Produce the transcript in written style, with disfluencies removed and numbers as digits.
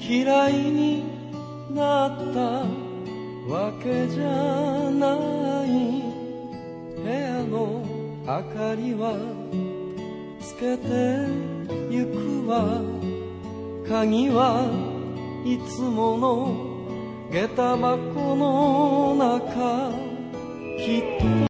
嫌いになったわけじゃない。部屋の明かりはつけてゆくわ。鍵はいつもの下駄箱の中。きっと